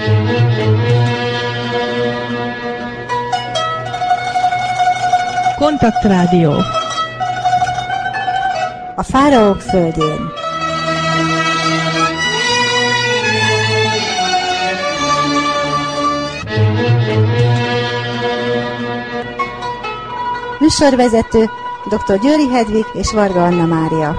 Kontaktrádió. A fáraók földjén. Műsorvezető dr. Győri Hedvig és Varga Anna Mária.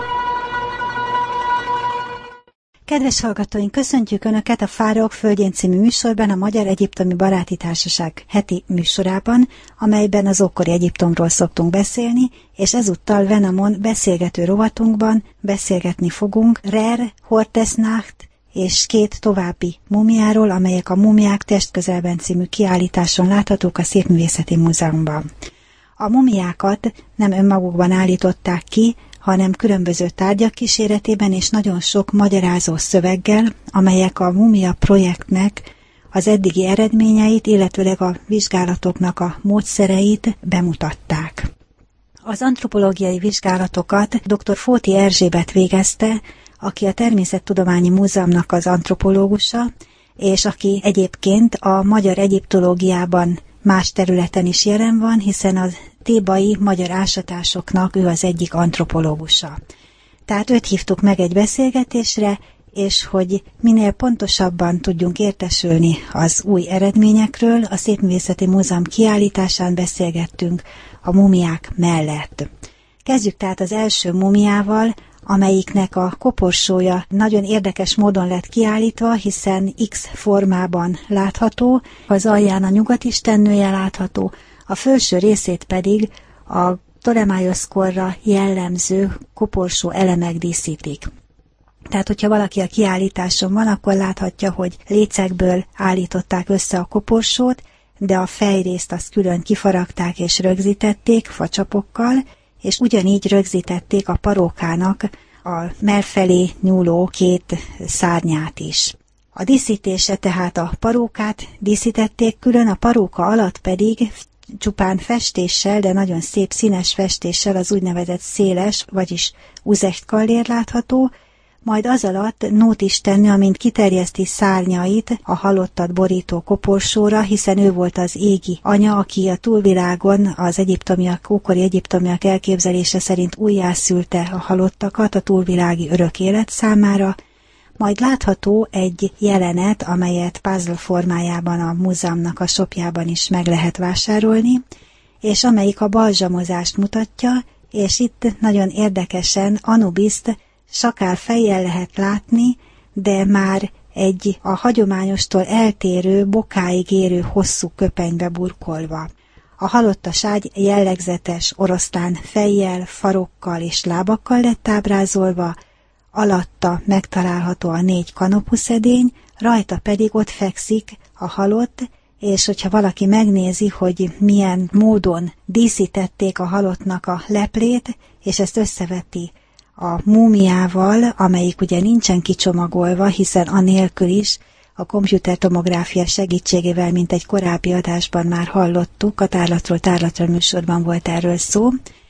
Kedves hallgatóink, köszöntjük Önöket a Fáraók földjén című műsorban, a Magyar Egyiptomi Baráti Társaság heti műsorában, amelyben az ókori Egyiptomról szoktunk beszélni, és ezúttal Venamon beszélgető rovatunkban beszélgetni fogunk Rer, Hortesnacht és 2 további múmiáról, amelyek a Múmiák testközelben című kiállításon láthatók a Szépművészeti Múzeumban. A mumiákat nem önmagukban állították ki, hanem különböző tárgyak kíséretében és nagyon sok magyarázó szöveggel, amelyek a mumia projektnek az eddigi eredményeit, illetőleg a vizsgálatoknak a módszereit bemutatták. Az antropológiai vizsgálatokat dr. Fóti Erzsébet végezte, aki a Természettudományi Múzeumnak az antropológusa, és aki egyébként a magyar egyiptológiában más területen is jelen van, hiszen a thébai magyar ásatásoknak ő az egyik antropológusa. Tehát őt hívtuk meg egy beszélgetésre, és hogy minél pontosabban tudjunk értesülni az új eredményekről, a Szépművészeti Múzeum kiállításán beszélgettünk a mumiák mellett. Kezdjük tehát az első mumiával, amelyiknek a koporsója nagyon érdekes módon lett kiállítva, hiszen X formában látható, az alján a nyugatistennője látható, a felső részét pedig a Ptolemaios-korra jellemző koporsó elemek díszítik. Tehát, hogyha valaki a kiállításon van, akkor láthatja, hogy lécekből állították össze a koporsót, de a fejrészt azt külön kifaragták és rögzítették facsapokkal, és ugyanígy rögzítették a parókának a mellfelé nyúló 2 szárnyát is. A díszítése tehát a parókát díszítették külön, a paróka alatt pedig csupán festéssel, de nagyon szép színes festéssel az úgynevezett széles, vagyis uzecht kallér látható, majd az alatt Nótistennő, amint kiterjeszti szárnyait a halottat borító koporsóra, hiszen ő volt az égi anya, aki a túlvilágon az egyiptomiak, ókori egyiptomiak elképzelése szerint újjászülte a halottakat a túlvilági örök élet számára, majd látható egy jelenet, amelyet puzzle formájában a múzeumnak a shopjában is meg lehet vásárolni, és amelyik a balzsamozást mutatja, és itt nagyon érdekesen Anubiszt sakál fejjel lehet látni, de már egy a hagyományostól eltérő, bokáig érő hosszú köpenybe burkolva. A halottas ágy jellegzetes oroszlán fejjel, farokkal és lábakkal lett ábrázolva, alatta megtalálható a 4 kanopuszedény, rajta pedig ott fekszik a halott, és hogyha valaki megnézi, hogy milyen módon díszítették a halottnak a leplét, és ezt összeveti a múmiával, amelyik ugye nincsen kicsomagolva, hiszen anélkül is a komputertomográfia segítségével, mint egy korábbi adásban már hallottuk, a Tárlatról tárlatra műsorban volt erről szó,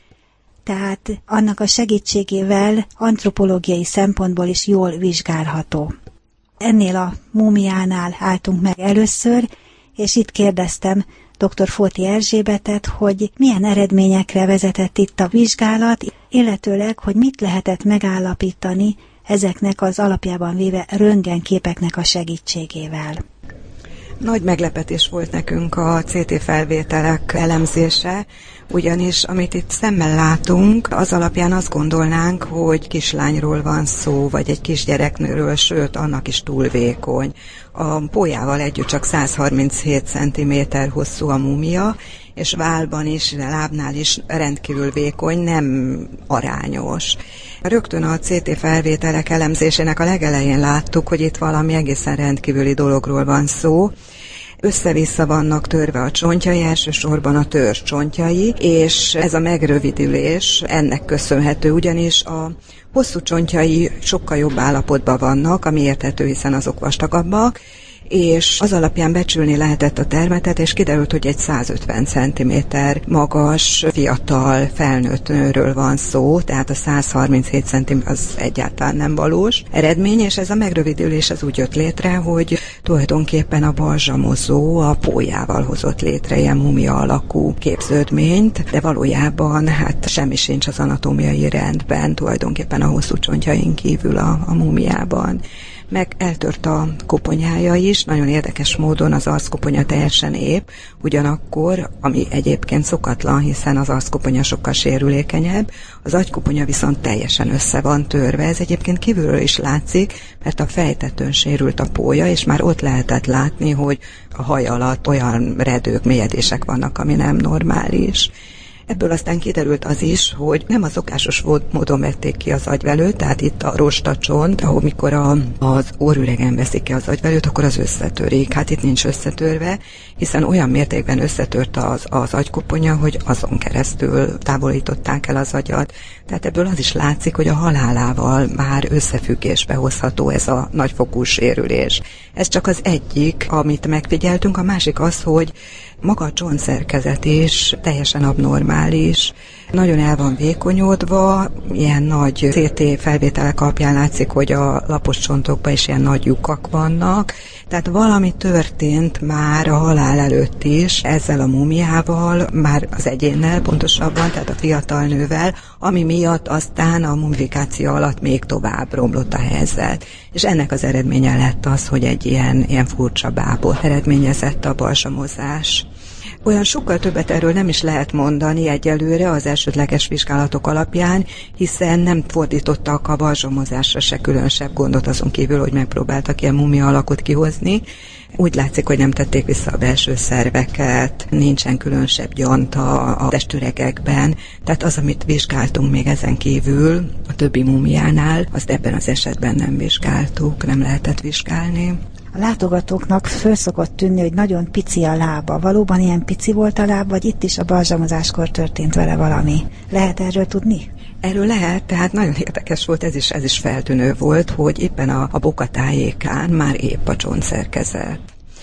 tehát annak a segítségével antropológiai szempontból is jól vizsgálható. Ennél a múmiánál álltunk meg először, és itt kérdeztem dr. Fóti Erzsébetet, hogy milyen eredményekre vezetett itt a vizsgálat, illetőleg, hogy mit lehetett megállapítani ezeknek az alapjában véve röntgenképeknek a segítségével. Nagy meglepetés volt nekünk a CT felvételek elemzése, ugyanis amit itt szemmel látunk, az alapján azt gondolnánk, hogy kislányról van szó, vagy egy kisgyereknőről, sőt, annak is túl vékony. A pólyával együtt csak 137 cm hosszú a múmia, és vállban is, lábnál is rendkívül vékony, nem arányos. Rögtön a CT felvételek elemzésének a legelején láttuk, hogy itt valami egészen rendkívüli dologról van szó. Össze-vissza vannak törve a csontjai, elsősorban a törzs csontjai, és ez a megrövidülés ennek köszönhető, ugyanis a hosszú csontjai sokkal jobb állapotban vannak, ami érthető, hiszen azok vastagabbak, és az alapján becsülni lehetett a termetet, és kiderült, hogy egy 150 cm magas, fiatal felnőtt nőről van szó, tehát a 137 cm az egyáltalán nem valós eredmény, és ez a megrövidülés az úgy jött létre, hogy tulajdonképpen a balzsamozó a pólyával hozott létre ilyen mumia alakú képződményt, de valójában hát semmi sincs az anatómiai rendben, tulajdonképpen a hosszú csontjain kívül a mumiában. Meg eltört a koponyája is, nagyon érdekes módon az arckoponya teljesen épp, ugyanakkor, ami egyébként szokatlan, hiszen az arckoponya sokkal sérülékenyebb, az agykoponya viszont teljesen össze van törve. Ez egyébként kívülről is látszik, mert a fejtetőn sérült a pólya, és már ott lehetett látni, hogy a haj alatt olyan redők, mélyedések vannak, ami nem normális. Ebből aztán kiderült az is, hogy nem a szokásos módon vették ki az agyvelőt, tehát itt a rostacsont, ahol mikor az orrüregen veszik ki az agyvelőt, akkor az összetörik. Hát itt nincs összetörve, hiszen olyan mértékben összetört az agykoponya, hogy azon keresztül távolították el az agyat. Tehát ebből az is látszik, hogy a halálával már összefüggésbe hozható ez a nagyfokú sérülés. Ez csak az egyik, amit megfigyeltünk, a másik az, hogy maga a csontszerkezet is teljesen abnormális, nagyon el van vékonyodva, ilyen nagy CT felvételek alapján látszik, hogy a lapos csontokban is ilyen nagy lyukak vannak, tehát valami történt már a halál előtt is ezzel a mumiával, már az egyénnel pontosabban, tehát a fiatal nővel, ami miatt aztán a mumifikáció alatt még tovább romlott a helyzet. És ennek az eredménye lett az, hogy egy ilyen furcsa bábot eredményezett a balzsamozás. Olyan sokkal többet erről nem is lehet mondani egyelőre az elsődleges vizsgálatok alapján, hiszen nem fordítottak a balzsamozásra se különösebb gondot, azon kívül, hogy megpróbáltak ilyen mumia alakot kihozni. Úgy látszik, hogy nem tették vissza a belső szerveket, nincsen különösebb gyanta a testüregekben, tehát az, amit vizsgáltunk még ezen kívül, a többi mumiánál, azt ebben az esetben nem vizsgáltuk, nem lehetett vizsgálni. A látogatóknak föl szokott tűnni, hogy nagyon pici a lába. Valóban ilyen pici volt a láb, vagy itt is a balzsamozáskor történt vele valami? Lehet erről tudni? Erről lehet, tehát nagyon érdekes volt, ez is feltűnő volt, hogy éppen a boka tájékán már épp a csontszerkezet.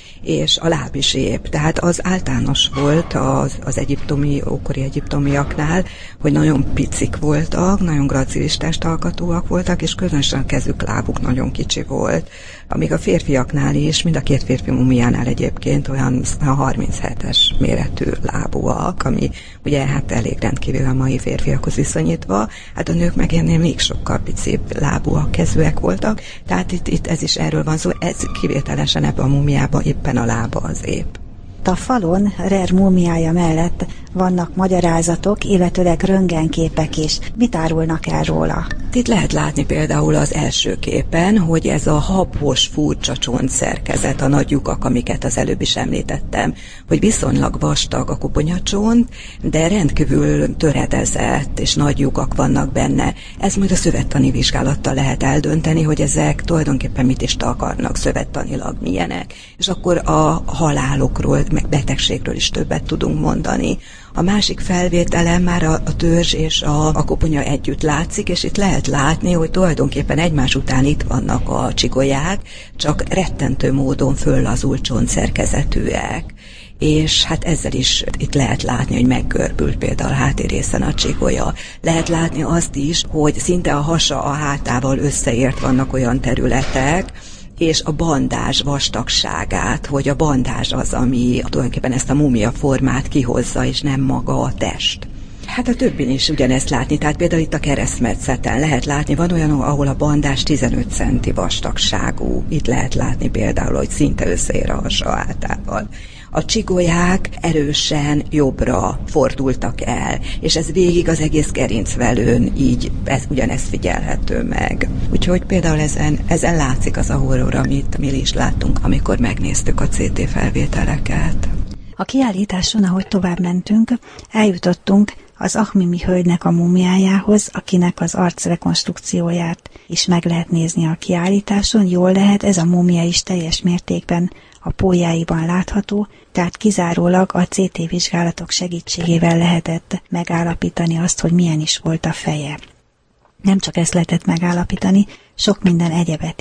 És a láb is épp. Tehát az általános volt az ókori egyiptomiaknál, hogy nagyon picik voltak, nagyon gracilis testalkatúak voltak, és különösen a kezük, lábuk nagyon kicsi volt. Amíg a férfiaknál is, mind a két férfi mumiánál egyébként olyan 37-es méretű lábúak, ami ugye hát elég rendkívül a mai férfiakhoz viszonyítva, hát a nők meg ennél még sokkal picibb lábúak, kezűek voltak, tehát itt ez is erről van szó, ez kivételesen ebben a mumiában éppen a lába az épp. A falon Rer múmiája mellett vannak magyarázatok, illetőleg röntgenképek is. Mit árulnak el róla? Itt lehet látni például az első képen, hogy ez a habos, furcsa csontszerkezet, a nagy lyukak, amiket az előbb is említettem, hogy viszonylag vastag a koponyacsont, de rendkívül töredezett, és nagy lyukak vannak benne. Ez majd a szövettani vizsgálattal lehet eldönteni, hogy ezek tulajdonképpen mit is akarnak szövettanilag, milyenek. És akkor a halálokról, meg betegségről is többet tudunk mondani. A másik felvételen már a törzs és a koponya együtt látszik, és itt lehet látni, hogy tulajdonképpen egymás után itt vannak a csigolyák, csak rettentő módon föllazult csontszerkezetűek. És hát ezzel is itt lehet látni, hogy meggörbült például a hátérrészen a csigolya. Lehet látni azt is, hogy szinte a hasa a hátával összeért vannak olyan területek, és a bandázs vastagságát, hogy a bandázs az, ami tulajdonképpen ezt a mumia formát kihozza, és nem maga a test. Hát a többin is ugyanezt látni, tehát például itt a keresztmetszeten lehet látni, van olyan, ahol a bandázs 15 centi vastagságú. Itt lehet látni például, hogy szinte összeér a hasa hátával. A csigolyák erősen jobbra fordultak el, és ez végig az egész gerincvelőn így, ugyanezt figyelhető meg. Úgyhogy például ezen látszik az a horror, amit mi is láttunk, amikor megnéztük a CT felvételeket. A kiállításon, ahogy tovább mentünk, eljutottunk az Ahmimi hölgynek a múmiájához, akinek az arcrekonstrukcióját is meg lehet nézni a kiállításon. Jól lehet, ez a múmia is teljes mértékben a pólyáiban látható, tehát kizárólag a CT vizsgálatok segítségével lehetett megállapítani azt, hogy milyen is volt a feje. Nem csak ezt lehetett megállapítani, sok minden egyebet is.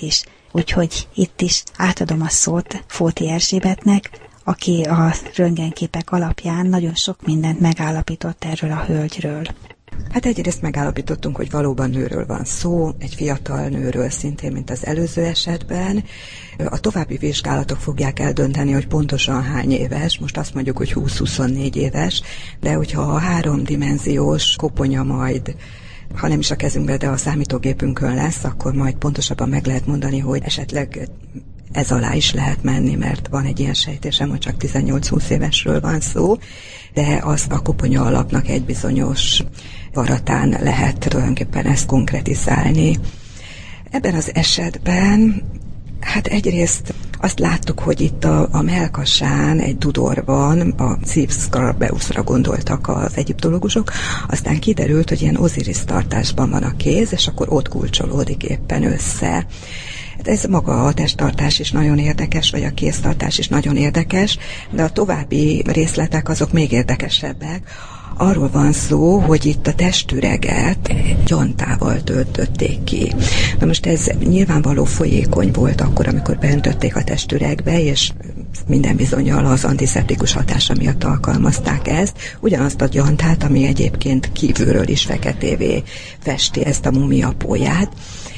Úgyhogy itt is átadom a szót Fóti Erzsébetnek, aki a röntgenképek alapján nagyon sok mindent megállapított erről a hölgyről. Hát egyrészt megállapítottunk, hogy valóban nőről van szó, egy fiatal nőről szintén, mint az előző esetben. A további vizsgálatok fogják eldönteni, hogy pontosan hány éves, most azt mondjuk, hogy 20-24 éves, de hogyha a 3-dimenziós koponya majd, ha nem is a kezünkben, de a számítógépünkön lesz, akkor majd pontosabban meg lehet mondani, hogy esetleg ez alá is lehet menni, mert van egy ilyen sejtésem, hogy csak 18-20 évesről van szó, de az a koponya alapnak egy bizonyos varatán lehet tulajdonképpen ezt konkretizálni. Ebben az esetben, hát egyrészt azt láttuk, hogy itt a mellkasán egy dudorban a Szívszkarabeuszra gondoltak az egyiptológusok, aztán kiderült, hogy ilyen Osiris tartásban van a kéz, és akkor ott kulcsolódik éppen össze. Ez maga a testtartás is nagyon érdekes, vagy a kéztartás is nagyon érdekes, de a további részletek azok még érdekesebbek. Arról van szó, hogy itt a testüreget gyantával töltötték ki. Na most ez nyilvánvaló folyékony volt akkor, amikor beöntötték a testüregbe, és minden bizonnyal az antiszeptikus hatása miatt alkalmazták ezt. Ugyanazt a gyantát, ami egyébként kívülről is feketévé festi ezt a mumiapóját,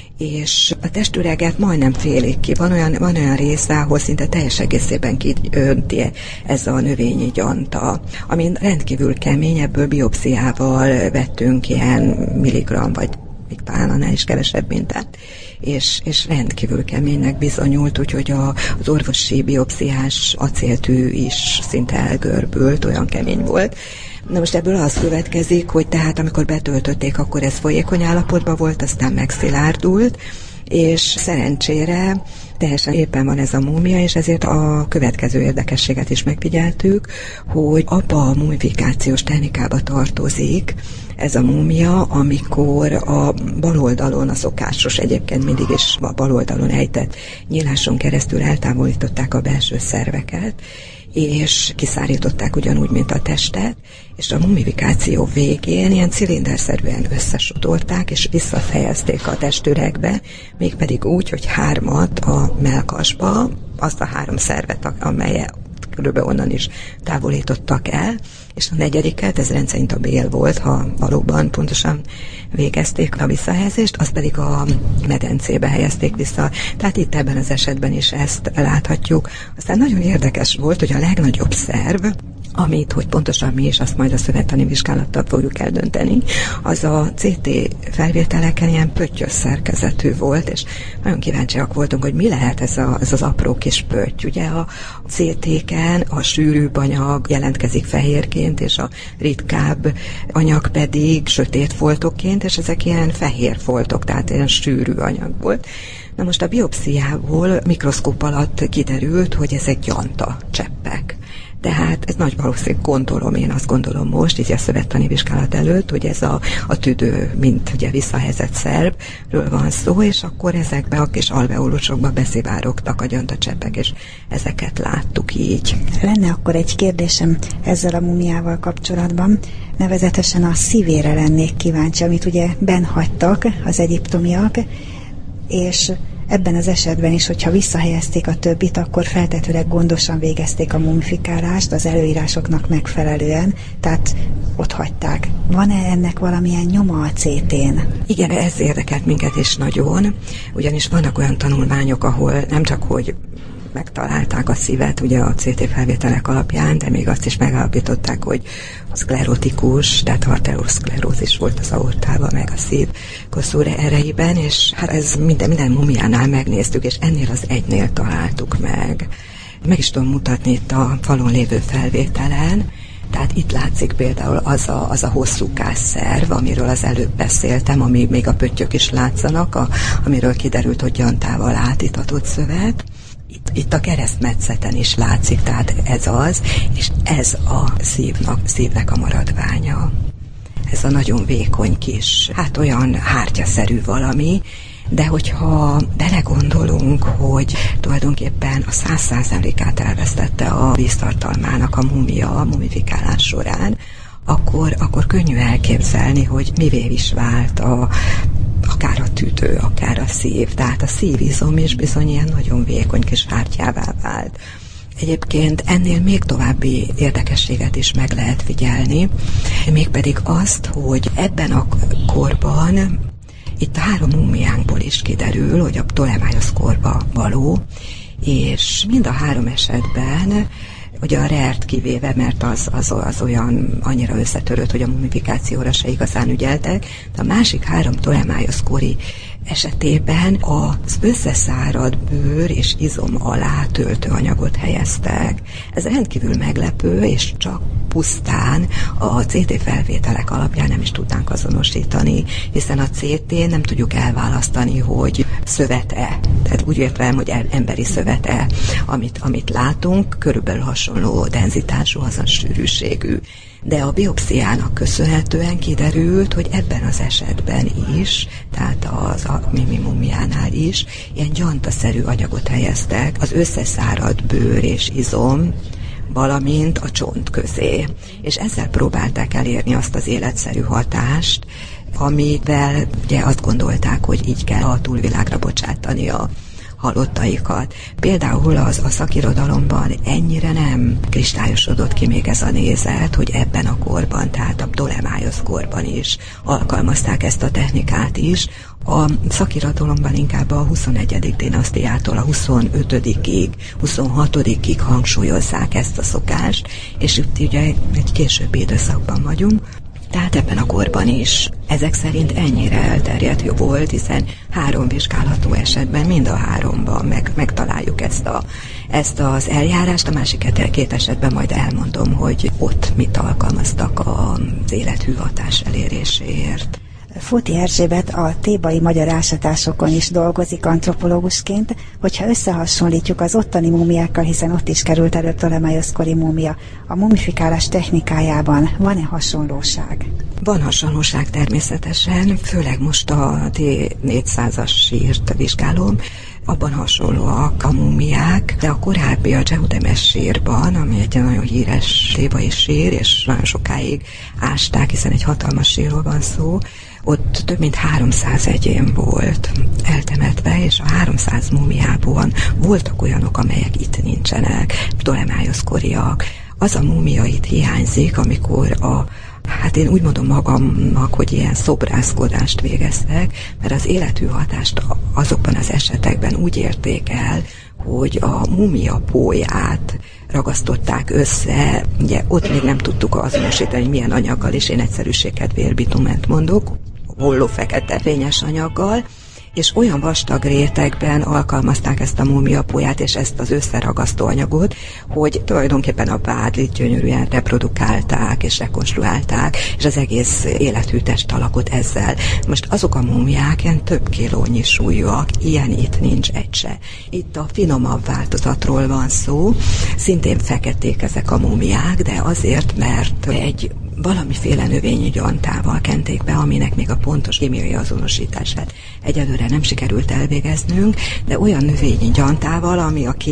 és a testüreget majdnem félig ki. Van olyan része, ahol szinte teljes egészében kiönti ez a növényi gyanta, ami rendkívül kemény, ebből biopsziával vettünk ilyen milligramm, vagy még talán annál is kevesebb mintát, és rendkívül keménynek bizonyult, úgyhogy az orvosi biopsziás acéltű is szinte elgörbült, olyan kemény volt. Na most ebből az következik, hogy tehát amikor betöltötték, akkor ez folyékony állapotban volt, aztán megszilárdult, és szerencsére teljesen éppen van ez a múmia, és ezért a következő érdekességet is megfigyeltük, hogy abba a mumifikációs technikába tartozik ez a múmia, amikor a bal oldalon, a szokásos egyébként mindig is a bal oldalon ejtett nyíláson keresztül eltávolították a belső szerveket, és kiszárították ugyanúgy, mint a testet, és a mumifikáció végén ilyen cilinderszerűen összesodorták, és visszafejezték a testüregbe, mégpedig úgy, hogy 3 a mellkasba, azt a 3 szervet, amelyet körülbelül onnan is távolítottak el, és a 4. ez rendszerint a bél volt, ha valóban pontosan végezték a visszahelyezést, azt pedig a medencébe helyezték vissza. Tehát itt ebben az esetben is ezt láthatjuk. Aztán nagyon érdekes volt, hogy a legnagyobb szerv, amit, hogy pontosan mi is, azt majd a szövettani vizsgálattal fogjuk eldönteni, az a CT felvételeken ilyen pöttyös szerkezetű volt, és nagyon kíváncsiak voltunk, hogy mi lehet ez az apró kis pötty. Ugye a CT-ken a sűrűbb anyag jelentkezik fehérként, és a ritkább anyag pedig sötét foltokként, és ezek ilyen fehér foltok, tehát ilyen sűrű anyag volt. Na most a biopsziából mikroszkóp alatt kiderült, hogy ezek gyanta cseppek. Tehát ez nagy valószínűleg gondolom, én azt gondolom most, így a szövettani vizsgálat előtt, hogy ez a tüdő, mint ugye visszahelyezett szervről van szó, és akkor ezekbe a kis alveolusokba beszivárogtak a gyantacseppek, és ezeket láttuk így. Lenne akkor egy kérdésem ezzel a mumiával kapcsolatban, nevezetesen a szívére lennék kíváncsi, amit ugye benhagytak az egyiptomiak, és ebben az esetben is, hogyha visszahelyezték a többit, akkor feltetőleg gondosan végezték a mumifikálást az előírásoknak megfelelően, tehát ott hagyták. Van-e ennek valamilyen nyoma a CT-n? Igen, ez érdekelt minket is nagyon, ugyanis vannak olyan tanulmányok, ahol nem csak, hogy megtalálták a szívet ugye a CT felvételek alapján, de még azt is megállapították, hogy szklerotikus, tehát arterioszklerózis volt az aortában, meg a szív koszúra erejében, és hát ez minden mumiánál megnéztük, és ennél az egynél találtuk meg. Meg is tudom mutatni itt a falon lévő felvételen, tehát itt látszik például az a hosszúkás szerv, amiről az előbb beszéltem, ami még a pöttyök is látszanak, amiről kiderült, hogy gyantával átitatott szövet. Itt a keresztmetszeten is látszik, tehát ez az, és ez a szívnek a maradványa. Ez a nagyon vékony kis, hát olyan hártyaszerű valami, de hogyha belegondolunk, hogy tulajdonképpen a 100%-át elvesztette a víztartalmának a mumia a mumifikálás során, akkor könnyű elképzelni, hogy mivé is vált a akár a tüdő, akár a szív, tehát a szívizom is bizony ilyen nagyon vékony kis hártyává vált. Egyébként ennél még további érdekességet is meg lehet figyelni, mégpedig azt, hogy ebben a korban itt a 3 múmiánkból is kiderül, hogy a Ptolemaios korba való, és mind a 3 esetben, ugye a Rert kivéve, mert az olyan annyira összetörött, hogy a mumifikációra se igazán ügyeltek, de a másik 3 Ptolemaios kori esetében az összeszárad bőr és izom alá töltőanyagot helyeztek. Ez rendkívül meglepő, és csak pusztán a CT felvételek alapján nem is tudnánk azonosítani, hiszen a CT nem tudjuk elválasztani, hogy szövet-e, tehát úgy értem, hogy emberi szövet-e, amit látunk, körülbelül hasonló denzitású, azon sűrűségű. De a biopsziának köszönhetően kiderült, hogy ebben az esetben is, tehát az Akmimi múmiánál is, ilyen gyantaszerű anyagot helyeztek az összeszárad bőr és izom, valamint a csont közé. És ezzel próbálták elérni azt az életszerű hatást, amivel ugye azt gondolták, hogy így kell a túlvilágra bocsátani a halottaikat. Például a szakirodalomban ennyire nem kristályosodott ki még ez a nézet, hogy ebben a korban, tehát a Ptolemaios korban is alkalmazták ezt a technikát is. A szakirodalomban inkább a 21. dinasztiától a 25-ig, 26-ig hangsúlyozzák ezt a szokást, és itt ugye egy későbbi időszakban vagyunk. Tehát ebben a korban is ezek szerint ennyire elterjedt volt, hiszen 3 vizsgálható esetben, mind a 3-ban megtaláljuk ezt az eljárást, a másik 2 esetben majd elmondom, hogy ott mit alkalmaztak az élethű hatás eléréséért. Fóti Erzsébet a thébai magyar ásatásokon is dolgozik antropológusként, hogyha összehasonlítjuk az ottani múmiákkal, hiszen ott is került elő Ptolemaios kori múmia, a mumifikálás technikájában van-e hasonlóság? Van hasonlóság természetesen, főleg most a T400-as sírt vizsgálom, abban hasonlóak a múmiák, de a korábbi a Dzsehudemes sírban, ami egy nagyon híres thébai sír, és nagyon sokáig ásták, hiszen egy hatalmas sírról van szó, ott több mint 300 egyén volt eltemetve, és a 300 múmiában voltak olyanok, amelyek itt nincsenek, Ptolemaios koriak. Az a múmia itt hiányzik, amikor hát én úgy mondom magamnak, hogy ilyen szobrászkodást végeztek, mert az életű hatást azokban az esetekben úgy érték el, hogy a múmia pólyát ragasztották össze, ugye ott még nem tudtuk azonosítani, hogy milyen anyaggal, és én egyszerűség kedvéért bitument mondok, holló fekete fényes anyaggal, és olyan vastag rétegben alkalmazták ezt a múmiapólyát és ezt az összeragasztó anyagot, hogy tulajdonképpen a vádlit gyönyörűen reprodukálták és rekonstruálták, és az egész élethű testalakot ezzel. Most azok a múmiák ilyen több kilónyi súlyúak, ilyen itt nincs egy se. Itt a finomabb változatról van szó, szintén feketék ezek a múmiák, de azért, mert egy valamiféle növényi gyantával kenték be, aminek még a pontos kémiai azonosítását egyelőre nem sikerült elvégeznünk, de olyan növényi gyantával, ami a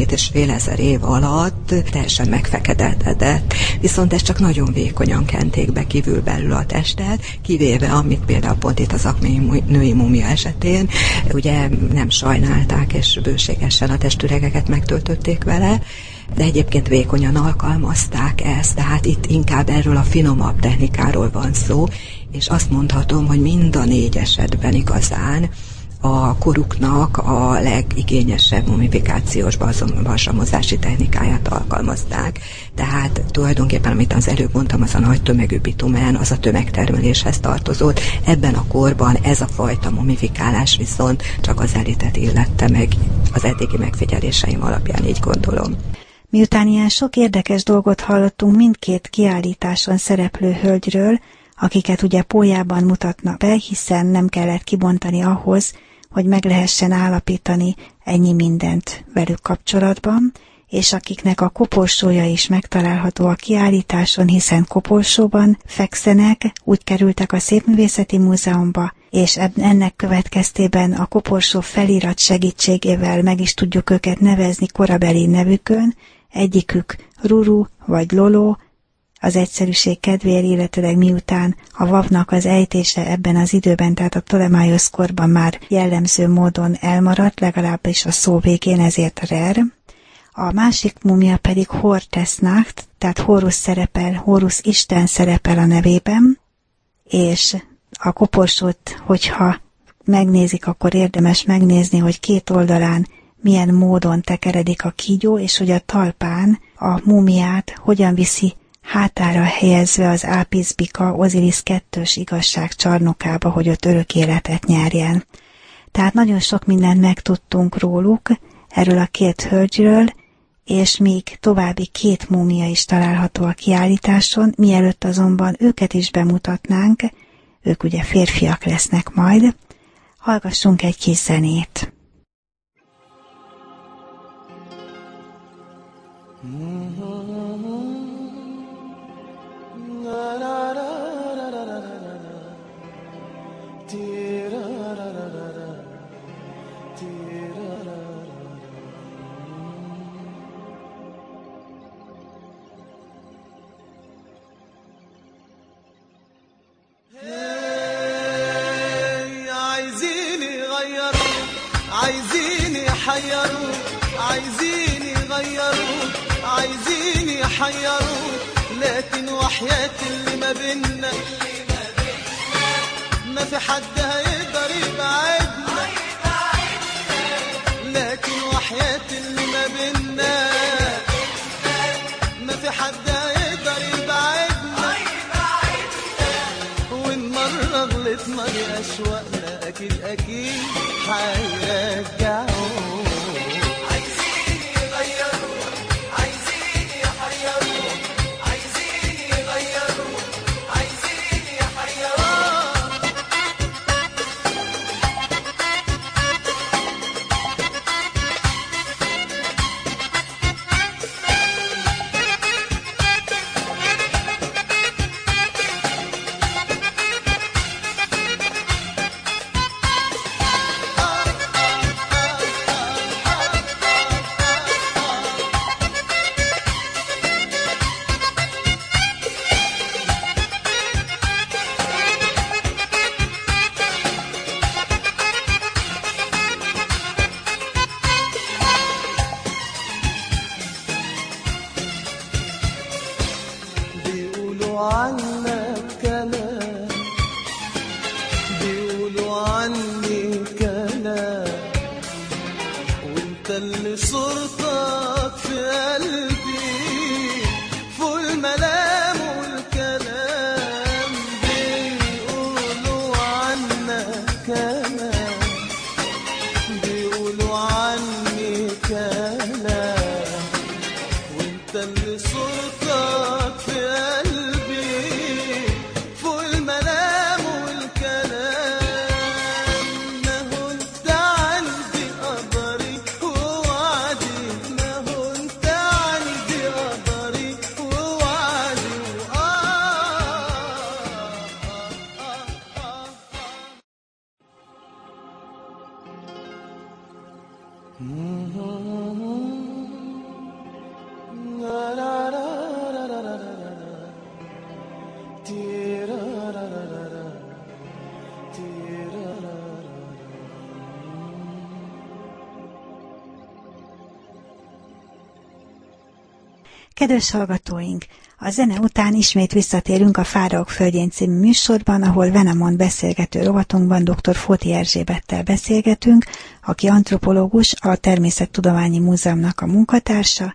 2-2,5 év alatt teljesen megfeketedett. Viszont ezt csak nagyon vékonyan kenték be kívül-belül a testet, kivéve, amit például pont itt az akmei női múmia esetén, ugye nem sajnálták, és bőségesen a testüregeket megtöltötték vele, de egyébként vékonyan alkalmazták ezt, tehát itt inkább erről a finomabb technikáról van szó, és azt mondhatom, hogy mind a 4 esetben igazán a koruknak a legigényesebb mumifikációs balsamozási technikáját alkalmazták. Tehát tulajdonképpen, amit az előbb mondtam, az a nagy tömegű bitumen, az a tömegtermeléshez tartozott. Ebben a korban ez a fajta mumifikálás viszont csak az elitet illette meg, az eddigi megfigyeléseim alapján így gondolom. Miután ilyen sok érdekes dolgot hallottunk mindkét kiállításon szereplő hölgyről, akiket ugye pólyában mutatnak be, hiszen nem kellett kibontani ahhoz, hogy meg lehessen állapítani ennyi mindent velük kapcsolatban, és akiknek a koporsója is megtalálható a kiállításon, hiszen koporsóban fekszenek, úgy kerültek a Szépművészeti Múzeumba, és ennek következtében a koporsó felirat segítségével meg is tudjuk őket nevezni korabeli nevükön, egyikük Ruru vagy Lolo, az egyszerűség kedvéért, illetőleg miután a vavnak az ejtése ebben az időben, tehát a Ptolemaiosz korban már jellemző módon elmaradt, legalábbis a szó végén, ezért Rer. A másik mumia pedig Hortesnacht, tehát Horus Isten szerepel a nevében, és a koporsót, hogyha megnézik, akkor érdemes megnézni, hogy két oldalán milyen módon tekeredik a kígyó, és hogy a talpán a mumiát hogyan viszi hátára helyezve az Apis bika Osiris 2-ös igazság csarnokába, hogy ott örök életet nyerjen. Tehát nagyon sok mindent megtudtunk róluk, erről a két hölgyről, és még további 2 múmia is található a kiállításon, mielőtt azonban őket is bemutatnánk, ők ugye férfiak lesznek majd. Hallgassunk egy kis zenét. عايزين يحيروا لكن وحياة اللي ما بينا ما في حد هيقدر يبعدنا لكن وحياة اللي ما بينا ما في حد هيقدر يبعدنا وإن مرة غلطنا لأشواقنا أكيد هيرجعوا Kedves hallgatóink! A zene után ismét visszatérünk a Fáraók földjén című műsorban, ahol Venamont beszélgető rovatunkban dr. Fóti Erzsébettel beszélgetünk, aki antropológus, a Természettudományi Múzeumnak a munkatársa,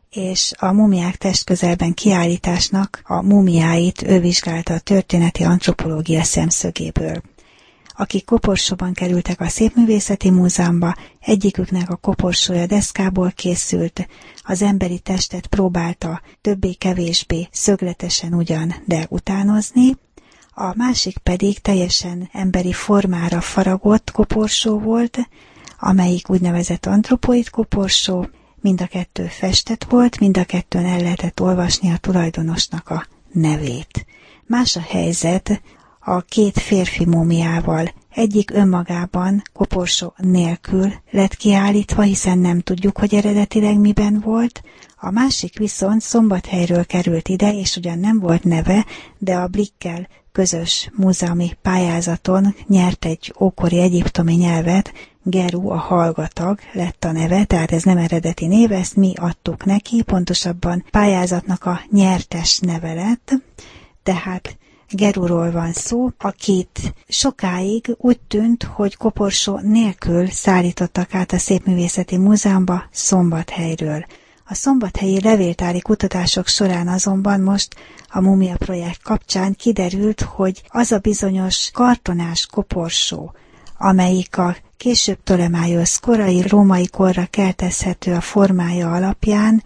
és a Mumiák testközelben kiállításnak a mumiáit ő vizsgálta a történeti antropológia szemszögéből. Akik koporsóban kerültek a Szépművészeti Múzeumba, egyiküknek a koporsója deszkából készült, az emberi testet próbálta többé-kevésbé szögletesen ugyan, de utánozni, a másik pedig teljesen emberi formára faragott koporsó volt, amelyik úgynevezett antropoid koporsó, mind a kettő festett volt, mind a kettőn el lehetett olvasni a tulajdonosnak a nevét. Más a helyzet a 2 férfi múmiával Egyik önmagában koporsó nélkül lett kiállítva, hiszen nem tudjuk, hogy eredetileg miben volt. A másik viszont Szombathelyről került ide, és ugyan nem volt neve, de a Blickkel közös múzeumi pályázaton nyert egy ókori egyiptomi nyelvet, Geru, a hallgatag lett a neve, tehát ez nem eredeti név, ezt mi adtuk neki, pontosabban pályázatnak a nyertes neve lett, tehát Geruról van szó, akit sokáig úgy tűnt, hogy koporsó nélkül szállítottak át a Szépművészeti Múzeumba Szombathelyről. A szombathelyi levéltári kutatások során azonban most a Múmia projekt kapcsán kiderült, hogy az a bizonyos kartonás koporsó, amelyik a később Ptolemaiosz korai római korra keltezhető a formája alapján,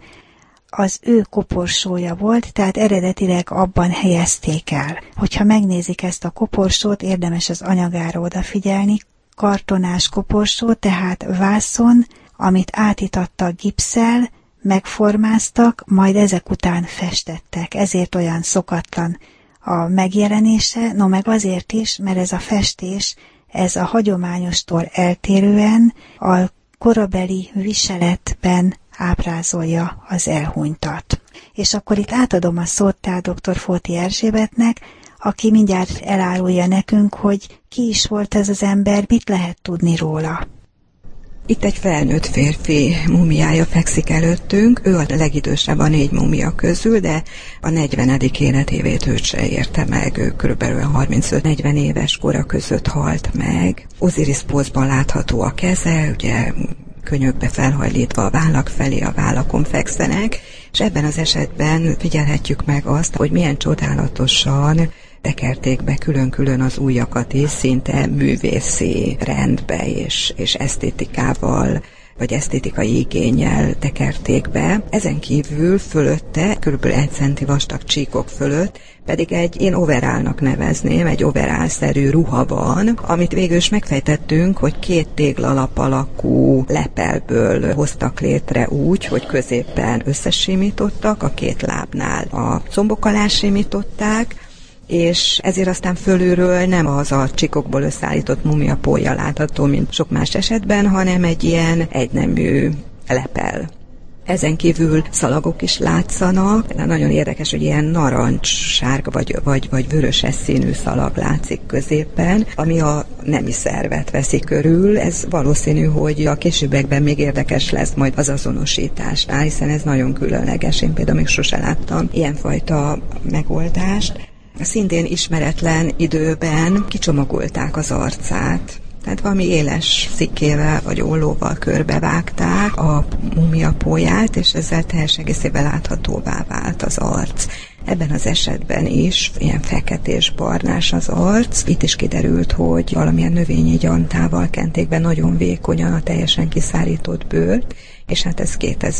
az ő koporsója volt, tehát eredetileg abban helyezték el. Hogyha megnézik ezt a koporsót, érdemes az anyagára odafigyelni, kartonás koporsó, tehát vászon, amit átítattak gipsszel, megformáztak, majd ezek után festettek, ezért olyan szokatlan a megjelenése, no meg azért is, mert ez a festés, ez a hagyományostól eltérően a korabeli viseletben ábrázolja az elhunytat. És akkor itt átadom a szót dr. Fóti Erzsébetnek, aki mindjárt elárulja nekünk, hogy ki is volt ez az ember, mit lehet tudni róla. Itt egy felnőtt férfi múmiája fekszik előttünk, ő a legidősebb a 4 múmia közül, de a 40. életévét őt se érte meg, ő kb. 35-40 éves kora között halt meg. Osiris pózban látható a keze, ugye könyökbe felhajlítva a vállak felé, a vállakon fekszenek, és ebben az esetben figyelhetjük meg azt, hogy milyen csodálatosan tekerték be külön-külön az ujjakat is, szinte művészi rendbe és esztétikával, vagy esztétikai igénnyel tekerték be. Ezen kívül fölötte, kb. 1 centi vastag csíkok fölött, pedig én overallnak nevezném, egy overall-szerű ruha van, amit végül is megfejtettünk, hogy 2 téglalap alakú lepelből hoztak létre úgy, hogy középen összesimítottak, a 2 lábnál a combok alá simították, és ezért aztán fölülről nem az a csikokból összeállított mumiapólya látható, mint sok más esetben, hanem egy ilyen egynemű lepel. Ezen kívül szalagok is látszanak, de nagyon érdekes, hogy ilyen narancssárga vagy vöröses színű szalag látszik középen, ami a nemi szervet veszi körül. Ez valószínű, hogy a későbbekben még érdekes lesz majd az azonosításnál, hiszen ez nagyon különleges. Én például még sose láttam ilyenfajta megoldást. Szintén ismeretlen időben kicsomagolták az arcát. Tehát valami éles szikkével vagy ollóval körbevágták a mumiapólyát, és ezzel teljes egészében láthatóvá vált az arc. Ebben az esetben is ilyen feketés-barnás az arc. Itt is kiderült, hogy valamilyen növényi gyantával kenték be nagyon vékonyan a teljesen kiszárított bőrt, és hát ez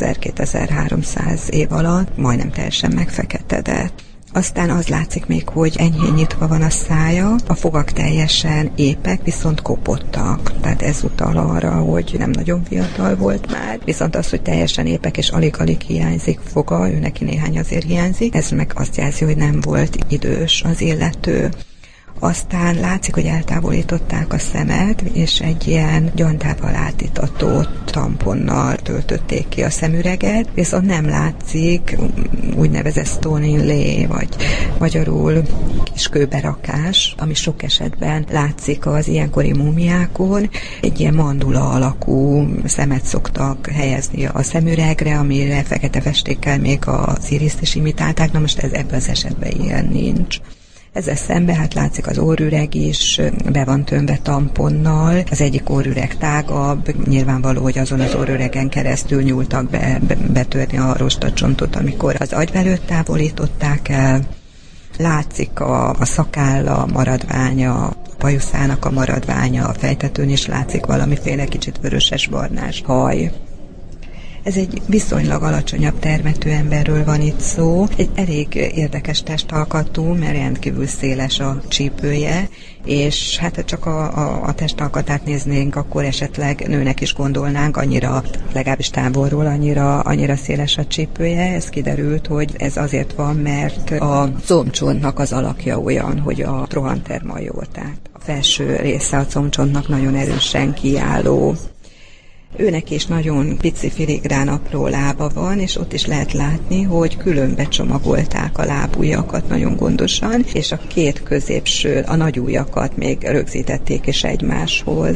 2000-2300 év alatt majdnem teljesen megfeketedett. Aztán az látszik még, hogy enyhén nyitva van a szája, a fogak teljesen épek, viszont kopottak. Tehát ez utal arra, hogy nem nagyon fiatal volt már. Viszont az, hogy teljesen épek és alig-alig hiányzik foga, ő neki néhány azért hiányzik, ez meg azt jelzi, hogy nem volt idős az illető. Aztán látszik, hogy eltávolították a szemet, és egy ilyen gyantával átítatott tamponnal töltötték ki a szemüreget, viszont nem látszik úgynevezett stone inlay, vagy magyarul kiskőberakás, ami sok esetben látszik az ilyenkori múmiákon. Egy ilyen mandula alakú szemet szoktak helyezni a szemüregre, amire fekete festékkel még az iriszt is imitálták, na most ebben az esetben ilyen nincs. Ezzel szemben hát látszik az orrüreg is, be van tömve tamponnal, az egyik orrüreg tágabb, nyilvánvaló, hogy azon az orrüregen keresztül nyúltak betörni a rostacsontot, amikor az agyvelőt távolították el. Látszik a szakálla maradványa, a bajuszának a maradványa, a fejtetőn is látszik valamiféle kicsit vöröses-barnás haj. Ez egy viszonylag alacsonyabb termetű emberről van itt szó. Egy elég érdekes testalkatú, mert rendkívül széles a csípője, és hát csak a testalkatát néznénk, akkor esetleg nőnek is gondolnánk, annyira, legalábbis távolról annyira széles a csípője. Ez kiderült, hogy ez azért van, mert a combcsontnak az alakja olyan, hogy a trochantermajor, tehát a felső része a combcsontnak nagyon erősen kiálló. Őnek is nagyon pici filigrán apró lába van, és ott is lehet látni, hogy külön becsomagolták a lábujjakat nagyon gondosan, és a két középső, a nagyujjakat még rögzítették is egymáshoz.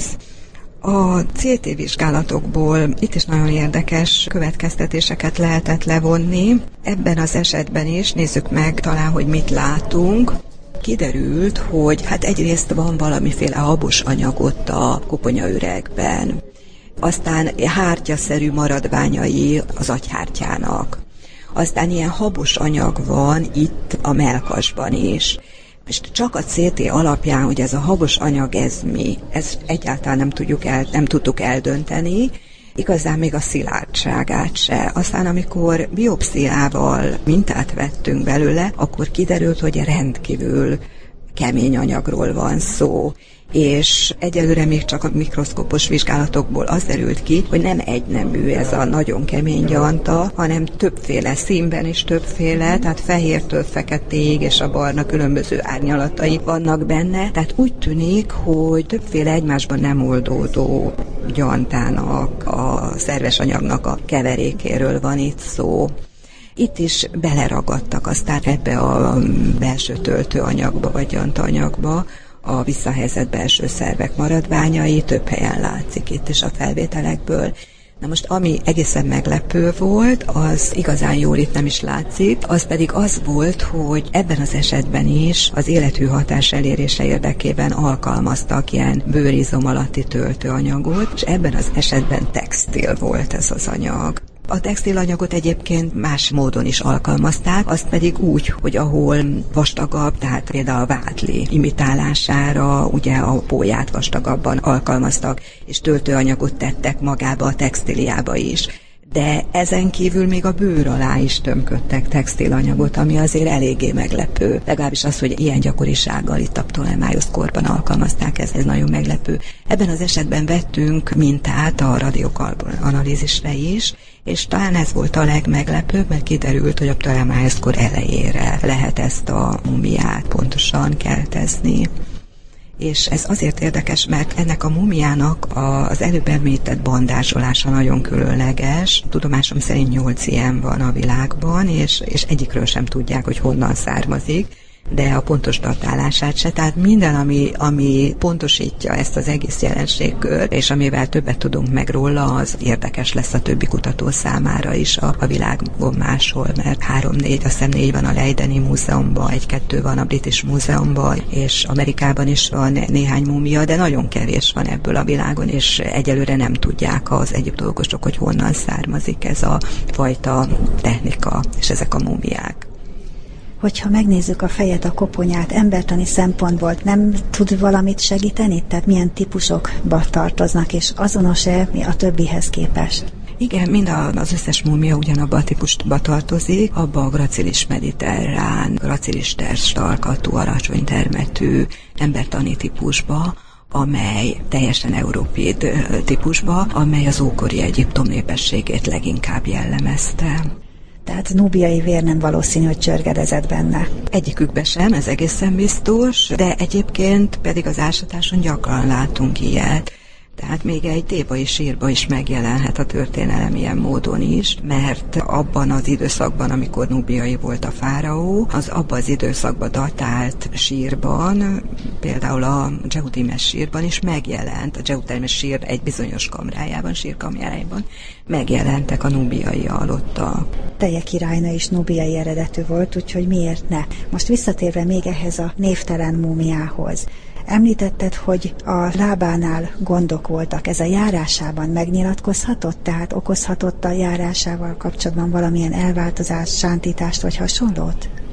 A CT vizsgálatokból itt is nagyon érdekes következtetéseket lehetett levonni. Ebben az esetben is nézzük meg talán, hogy mit látunk. Kiderült, hogy hát egyrészt van valamiféle habos anyag ott a koponyaüregben. Aztán hártyaszerű maradványai az agyhártyának. Aztán ilyen habos anyag van itt a mellkasban is. És csak a CT alapján, hogy ez a habos anyag, ez mi, ezt egyáltalán nem tudtuk eldönteni, igazán még a szilárdságát se. Aztán amikor biopsziával mintát vettünk belőle, akkor kiderült, hogy rendkívül kemény anyagról van szó. És egyelőre még csak a mikroszkópos vizsgálatokból az derült ki, hogy nem egynemű ez a nagyon kemény gyanta, hanem többféle színben is többféle, tehát fehértől feketéig és a barna különböző árnyalatai vannak benne. Tehát úgy tűnik, hogy többféle egymásban nem oldódó gyantának, a szerves anyagnak a keverékéről van itt szó. Itt is beleragadtak aztán ebbe a belső töltőanyagba vagy gyantaanyagba a visszahelyezett belső szervek maradványai, több helyen látszik itt is a felvételekből. Na most, ami egészen meglepő volt, az igazán jól itt nem is látszik, az pedig az volt, hogy ebben az esetben is az élethű hatás elérése érdekében alkalmaztak ilyen bőrizom alatti töltőanyagot, és ebben az esetben textil volt ez az anyag. A textilanyagot egyébként más módon is alkalmazták, azt pedig úgy, hogy ahol vastagabb, tehát például a vádli imitálására ugye a pólyát vastagabban alkalmaztak, és töltőanyagot tettek magába a textiliába is. De ezen kívül még a bőr alá is tömködtek textilanyagot, ami azért eléggé meglepő. Legalábbis az, hogy ilyen gyakorisággal itt a Ptolemaios korban alkalmazták, ez nagyon meglepő. Ebben az esetben vettünk mintát a radioanalízisre is, és talán ez volt a legmeglepőbb, mert kiderült, hogy a Ptolemaios kor elejére lehet ezt a mumiát pontosan keltezni. És ez azért érdekes, mert ennek a mumiának az előbb említett bandázsolása nagyon különleges. Tudomásom szerint 8 ilyen van a világban, és egyikről sem tudják, hogy honnan származik, de a pontos datálását se. Tehát minden, ami pontosítja ezt az egész jelenségkört, és amivel többet tudunk meg róla, az érdekes lesz a többi kutató számára is a világon máshol, mert 3-4, azt hiszem 4 van a Leideni Múzeumban, 1-2 van a British Múzeumban, és Amerikában is van néhány múmia, de nagyon kevés van ebből a világon, és egyelőre nem tudják az egyiptológusok, hogy honnan származik ez a fajta technika, és ezek a múmiák. Hogyha megnézzük a fejet, a koponyát, embertani szempontból nem tud valamit segíteni? Tehát milyen típusokba tartoznak, és azonos-e a többihez képest? Igen, mind az összes múmia ugyanabba a típusba tartozik, abba a gracilis mediterrán, gracilis testalkatú, alacsony termetű embertani típusba, amely teljesen európéd típusba, amely az ókori Egyiptom népességét leginkább jellemezte. Tehát núbiai vér nem valószínű, hogy csörgedezett benne. Egyikükben sem, ez egészen biztos, de egyébként pedig az ásatáson gyakran látunk ilyet. Tehát még egy thébai sírba is megjelenhet a történelem ilyen módon is, mert abban az időszakban, amikor núbiai volt a fáraó, az abban az időszakban datált sírban, például a Dzsehutimes sírban is megjelent, a Dzsehutimes sír egy bizonyos kamrájában, sírkamrájában megjelentek a núbiai halottak. Teje királynő is núbiai eredetű volt, úgyhogy miért ne? Most visszatérve még ehhez a névtelen múmiához. Említetted, hogy a lábánál gondok voltak. Ez a járásában megnyilatkozhatott? Tehát okozhatott a járásával kapcsolatban valamilyen elváltozást, sántítást vagy hasonlót?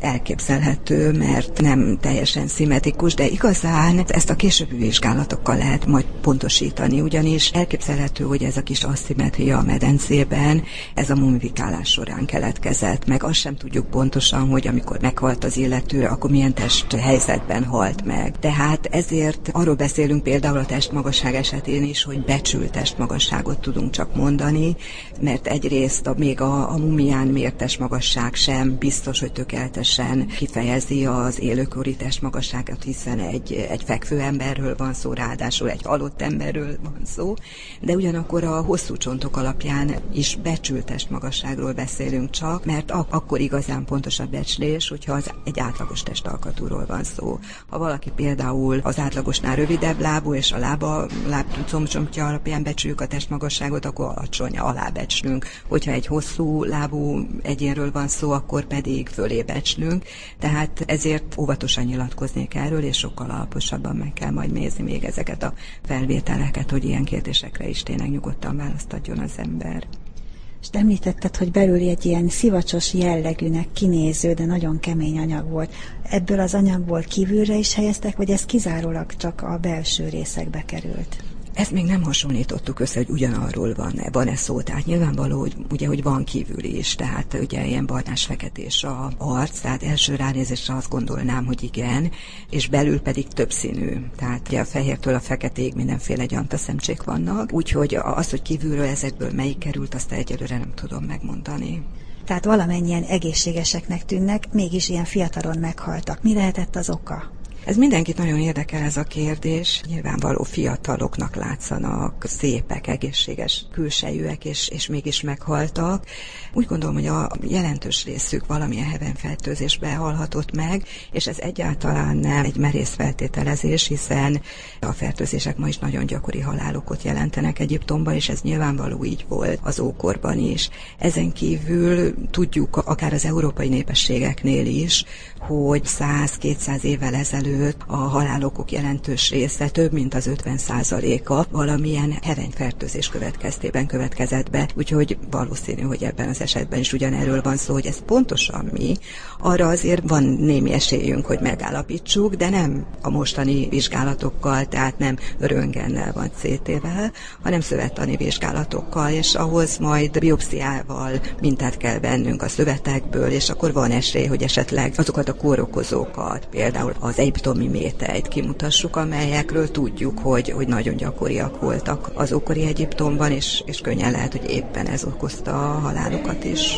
elképzelhető, mert nem teljesen szimmetrikus, de igazán ezt a későbbi vizsgálatokkal lehet majd pontosítani, ugyanis elképzelhető, hogy ez a kis aszimmetria a medencében, ez a mumifikálás során keletkezett, meg azt sem tudjuk pontosan, hogy amikor meghalt az illető, akkor milyen testhelyzetben halt meg. Tehát ezért arról beszélünk például a testmagasság esetén is, hogy becsült testmagasságot tudunk csak mondani, mert egyrészt még a mumián mért testmagasság sem biztos, hogy tökéletesen kifejezi az élőkori testmagasságot, hiszen egy fekvő emberről van szó, ráadásul egy halott emberről van szó, de ugyanakkor a hosszú csontok alapján is becsült testmagasságról beszélünk csak, mert akkor igazán pontos a becslés, hogyha egy átlagos testalkatúról van szó. Ha valaki például az átlagosnál rövidebb lábú, és a lábcombcsontja alapján becsüljük a testmagasságot, akkor alacsony alá becslünk. Hogyha egy hosszú lábú egyénről van szó, akkor pedig fölé becslünk. Tehát ezért óvatosan nyilatkoznék erről, és sokkal alaposabban meg kell majd nézni még ezeket a felvételeket, hogy ilyen kérdésekre is tényleg nyugodtan választ adjon az ember. És említetted, hogy belül egy ilyen szivacsos jellegűnek kinéző, de nagyon kemény anyag volt. Ebből az anyagból kívülre is helyeztek, vagy ez kizárólag csak a belső részekbe került? Ezt még nem hasonlítottuk össze, hogy ugyanarról van-e szó, tehát nyilvánvaló, hogy van kívül is, tehát ugye ilyen barnás-feketés a arc, tehát első ránézésre azt gondolnám, hogy igen, és belül pedig többszínű, tehát ugye a fehértől a feketéig mindenféle gyantaszemcsék vannak, úgyhogy az, hogy kívülről ezekből melyik került, azt egyelőre nem tudom megmondani. Tehát valamennyien egészségeseknek tűnnek, mégis ilyen fiatalon meghaltak. Mi lehetett az oka? Ez mindenkit nagyon érdekel ez a kérdés. Nyilvánvaló fiataloknak látszanak, szépek, egészséges külsejűek, és mégis meghaltak. Úgy gondolom, hogy a jelentős részük valamilyen hevenfertőzésbe halhatott meg, és ez egyáltalán nem egy merész feltételezés, hiszen a fertőzések ma is nagyon gyakori halálokot jelentenek Egyiptomban, és ez nyilvánvaló így volt az ókorban is. Ezen kívül tudjuk akár az európai népességeknél is, hogy 100-200 évvel ezelőtt a halálokok jelentős része, több mint az 50%-a valamilyen hevenyfertőzés következtében következett be, úgyhogy valószínű, hogy ebben az esetben is ugyanerről van szó, hogy ez pontosan mi. Arra azért van némi esélyünk, hogy megállapítsuk, de nem a mostani vizsgálatokkal, tehát nem röntgennel vagy CT-vel, hanem szövettani vizsgálatokkal, és ahhoz majd biopsziával mintát kell vennünk a szövetekből, és akkor van esély, hogy esetleg azokat a kórokozókat, például az egyiptomi métejt kimutassuk, amelyekről tudjuk, hogy nagyon gyakoriak voltak az ókori Egyiptomban, és könnyen lehet, hogy éppen ez okozta a halálokat is.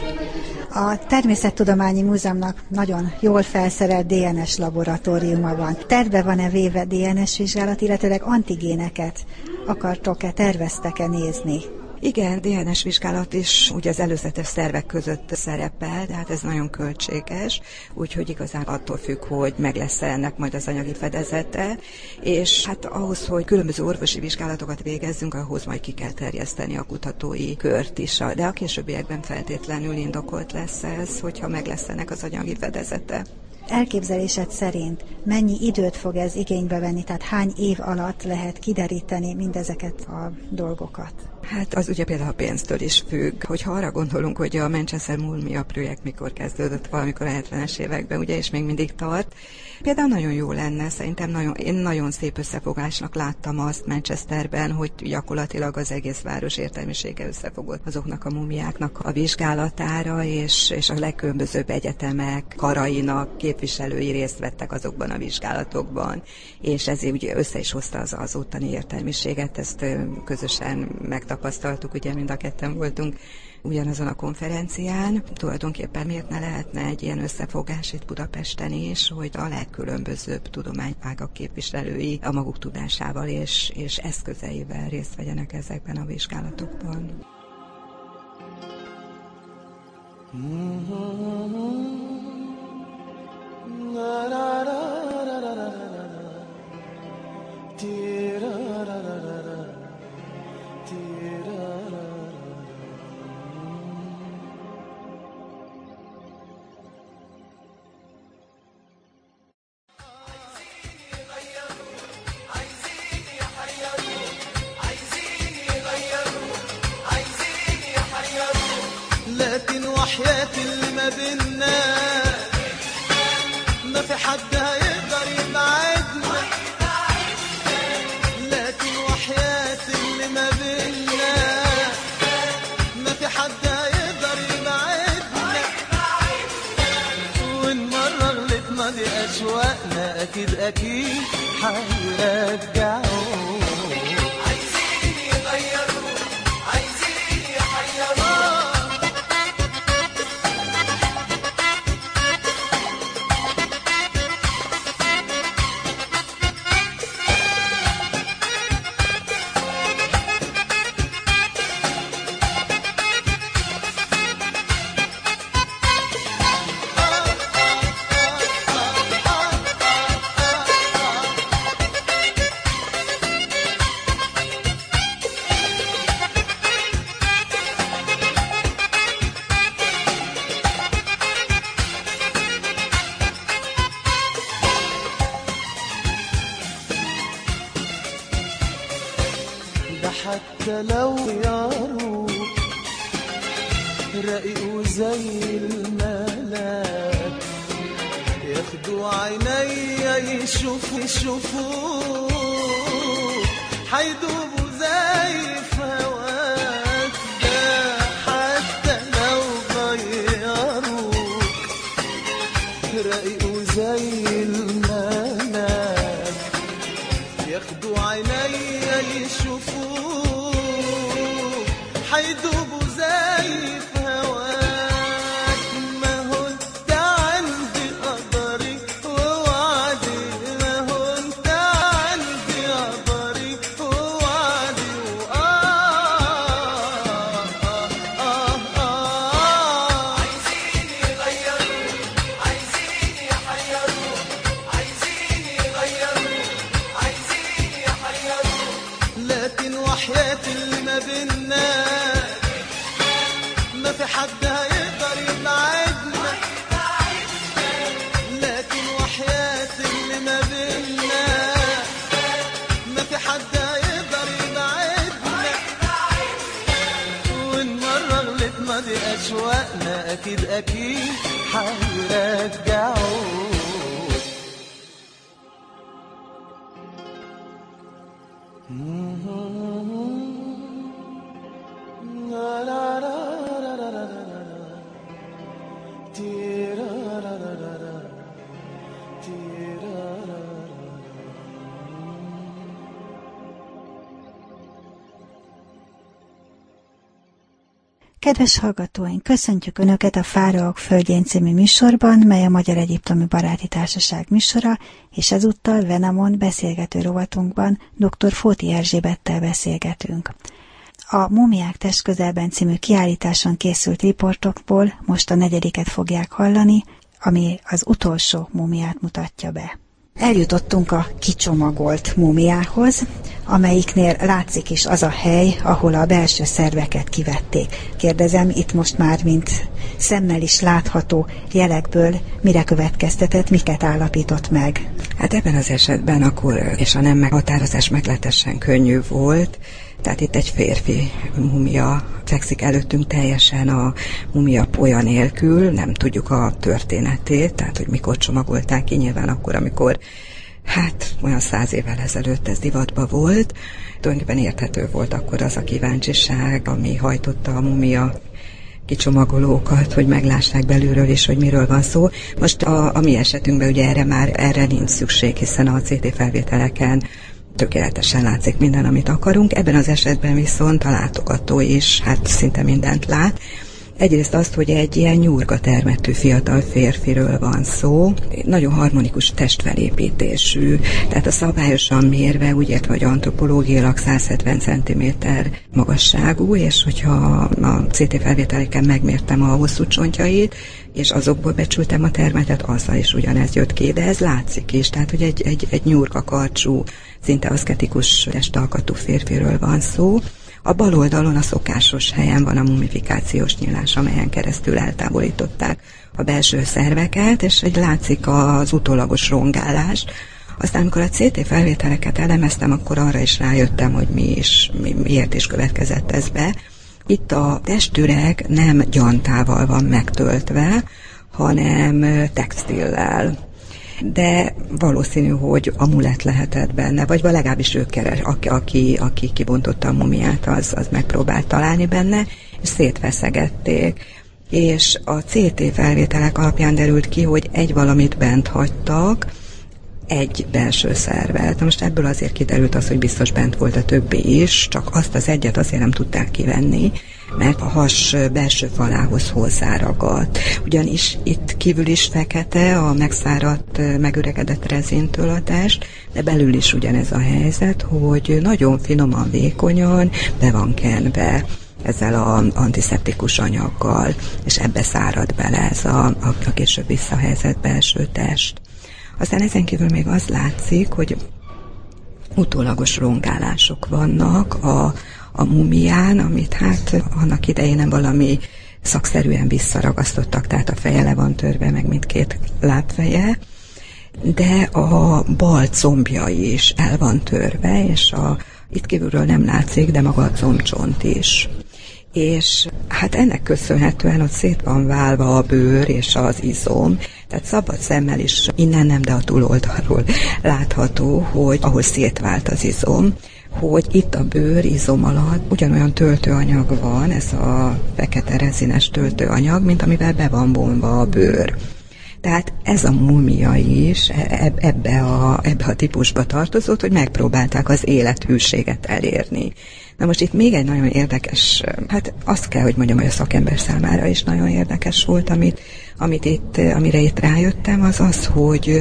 A Természettudományi Múzeumnak nagyon jól felszerelt DNS laboratóriuma van. Terve van-e véve DNS vizsgálat, illetőleg antigéneket akartok-e, terveztek-e nézni? Igen, DNS vizsgálat is ugye az előzetes szervek között szerepel, de hát ez nagyon költséges, úgyhogy igazán attól függ, hogy meg lesz ennek majd az anyagi fedezete, és hát ahhoz, hogy különböző orvosi vizsgálatokat végezzünk, ahhoz majd ki kell terjeszteni a kutatói kört is, de a későbbiekben feltétlenül indokolt lesz ez, hogyha meg lesz ennek az anyagi fedezete. Elképzelésed szerint mennyi időt fog ez igénybe venni, tehát hány év alatt lehet kideríteni mindezeket a dolgokat? Hát az ugye például a pénztől is függ. Hogyha arra gondolunk, hogy a Manchester Mumia projekt mikor kezdődött, valamikor a 70-es években, ugye, és még mindig tart. Például nagyon jó lenne, szerintem én nagyon szép összefogásnak láttam azt Manchesterben, hogy gyakorlatilag az egész város értelmisége összefogott azoknak a mumiáknak a vizsgálatára, és a legkülönbözőbb egyetemek karainak képviselői részt vettek azokban a vizsgálatokban, és ezért ugye össze is hozta az ottani értelmiséget, ezt közösen megtapasztaltuk, ugye mind a ketten voltunk ugyanazon a konferencián. Tulajdonképpen miért ne lehetne egy ilyen összefogás itt Budapesten is, hogy a legkülönbözőbb tudományágak képviselői a maguk tudásával és eszközeivel részt vegyenek ezekben a vizsgálatokban. لكن وحياة اللي ما بينا حد هيقدر يبعدنا، لكن وحياة اللي ما بينا ما في حد هيقدر يبعدنا. وإن مرة غلطنا دي أشواقنا أكيد أكيد هيرجعوا. عايزين يغيروا، عايزين يحيروا. حتى لو يارو رقيقوا زي الملاك، ياخدوا عينيا يشوفوا حيدوبوا زي في هواك. ده حتى لو غيروك رقيقوا زي الملاك، ياخدوا عينيا يشوفوا حيدوبوا زي في هواك. ما هو انت عندي قدري ووعدي، ما هو انت عندي قدري ووعدي. عايزين يغيروا، عايزين يحيروا، عايزين يغيروا، عايزين يحيروا. لكن وحياة اللي ما بينا ما في حد هيقدر يبعدنا، لكن وحياة اللي ما بينا ما في حد هيقدر يبعدنا. وإن مرة غلطنا دي أشواقنا أكيد أكيد هيرجعوا. Kedves hallgatóink, köszöntjük Önöket a Fáraók földjén című műsorban, mely a Magyar Egyiptomi Baráti Társaság műsora, és ezúttal Venamon beszélgető rovatunkban dr. Fóti Erzsébettel beszélgetünk. A Múmiák testközelben című kiállításon készült riportokból most a 4. fogják hallani, ami az utolsó múmiát mutatja be. Eljutottunk a kicsomagolt múmiához, amelyiknél látszik is az a hely, ahol a belső szerveket kivették. Kérdezem, itt most már, mint szemmel is látható jelekből mire következtetett, miket állapított meg? Hát ebben az esetben akkor, és a nem meghatározás meglehetősen könnyű volt, tehát itt egy férfi mumia fekszik előttünk teljesen a mumia polya nélkül, nem tudjuk a történetét, tehát hogy mikor csomagolták ki, nyilván akkor, amikor olyan 100 évvel ezelőtt ez divatba volt. Tulajdonképpen érthető volt akkor az a kíváncsiság, ami hajtotta a mumia kicsomagolókat, hogy meglássák belülről is, hogy miről van szó. Most a mi esetünkben ugye erre nincs szükség, hiszen a CT felvételeken tökéletesen látszik minden, amit akarunk. Ebben az esetben viszont a látogató is szinte mindent lát. Egyrészt azt, hogy egy ilyen nyúrga termettű fiatal férfiről van szó, nagyon harmonikus testfelépítésű, tehát a szabályosan mérve úgy értve, hogy antropológiailag 170 cm magasságú, és hogyha a CT felvételeken megmértem a hosszú csontjait, és azokból becsültem a termetet, azzal is ugyanez jött ki, de ez látszik is, tehát hogy egy nyúrga karcsú, szinte aszketikus testalkatú férfiről van szó. A bal oldalon a szokásos helyen van a mumifikációs nyílás, amelyen keresztül eltávolították a belső szerveket, és egy látszik az utólagos rongálás. Aztán, amikor a CT felvételeket elemeztem, akkor arra is rájöttem, hogy miért is következett ez be. Itt a testüreg nem gyantával van megtöltve, hanem textillel. de valószínű, hogy amulett lehetett benne, vagy legalábbis ő keres, aki kibontotta a mumiát, az megpróbált találni benne, és szétfeszegették. És a CT felvételek alapján derült ki, hogy egy valamit bent hagytak, egy belső szervet. Most ebből azért kiderült az, hogy biztos bent volt a többi is, csak azt az egyet azért nem tudták kivenni, mert a has belső falához hozzáragadt. Ugyanis itt kívül is fekete, a megszáradt, megöregedett rezintől a test, de belül is ugyanez a helyzet, hogy nagyon finoman, vékonyan be van kenve ezzel az antiszeptikus anyaggal, és ebbe szárad bele ez a később visszahelyezett belső test. Aztán ezen kívül még az látszik, hogy utólagos rongálások vannak a mumián, amit hát annak idején nem valami szakszerűen visszaragasztottak, tehát a feje le van törve, meg mindkét lábfeje, de a bal combja is el van törve, és itt kívülről nem látszik, de maga a combcsont is. És hát ennek köszönhetően, hogy szét van válva a bőr és az izom, tehát szabad szemmel is innen nem, de a túloldalról látható, hogy ahol szétvált az izom, hogy itt a bőr izom alatt ugyanolyan töltőanyag van, ez a fekete rezines töltőanyag, mint amivel be van vonva a bőr. Tehát ez a mumia is ebbe a típusba tartozott, hogy megpróbálták az élethűséget elérni. Na most itt még egy nagyon érdekes, hát azt kell, hogy mondjam, hogy a szakember számára is nagyon érdekes volt, amire itt rájöttem, az, hogy